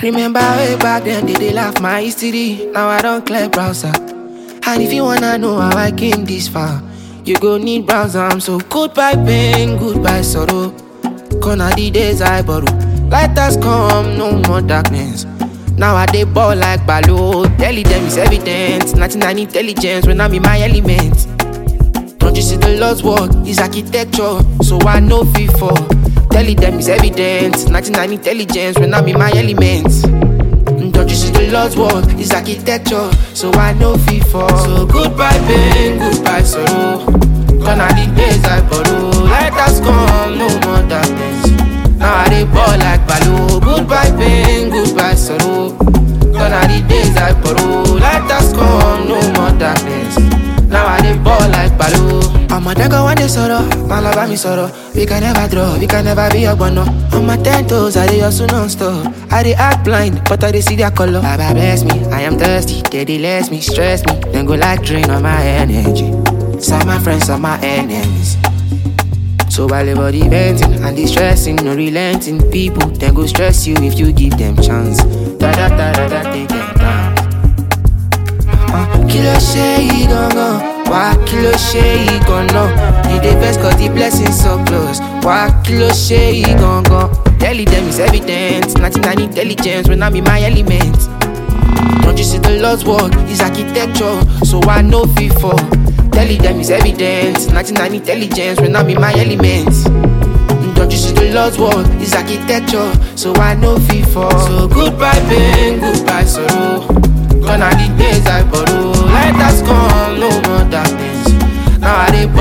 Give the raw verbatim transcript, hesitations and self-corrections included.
Remember way back then, they, they laugh my history. Now I don't clear browser. And if you wanna know how I came this far, you go need browser. I'm so goodbye pain, goodbye sorrow. Gonna the days I borrow. Light has come, no more darkness. Now I dey ball like Balo. Tell them it's evident. ninety-nine intelligence when I'm in my element. Don't you see the Lord's work is architecture? So I know before. Tell them it's evident. ninety-nine intelligence when I'm in my element. Don't you see the Lord's work is architecture? So I know before. So goodbye pain, goodbye sorrow. Gonna the days I borrow. Light has come, no more darkness. Now I dey ball like Balo. Goodbye pain, goodbye sorrow. Gonna the days I borrow. Light has come, no more darkness. Now I dey ball like Balo. I'm a dagger one day sorrow. My love me sorrow. We can never draw, we can never be a bono. On my ten toes, I dey hustle non-stop. I dey act blind, but I dey see their color. Baba bless me, I am thirsty. They dey less me, stress me. Then go like drain on my energy. Some my friends, some my enemies. So while everybody venting and distressing, no relenting, people then go stress you if you give them chance. Da da da da da, take them down. Uh, kilo shey gongo, wa kilo shey gongo. You the best 'cause the blessings so close. Wa kilo shey gongo. Tell them it's evident. ninety-nine intelligence when I'm in my element. Don't you see the Lord's work is architecture? So I know before. Tell them it's evident. ninety-nine intelligence when I'm in my element. Don't you see the Lord's work is architecture? So I know before. So goodbye pain, goodbye sorrow. Gonna the days I borrow. Light has come, no more darkness. Now I dey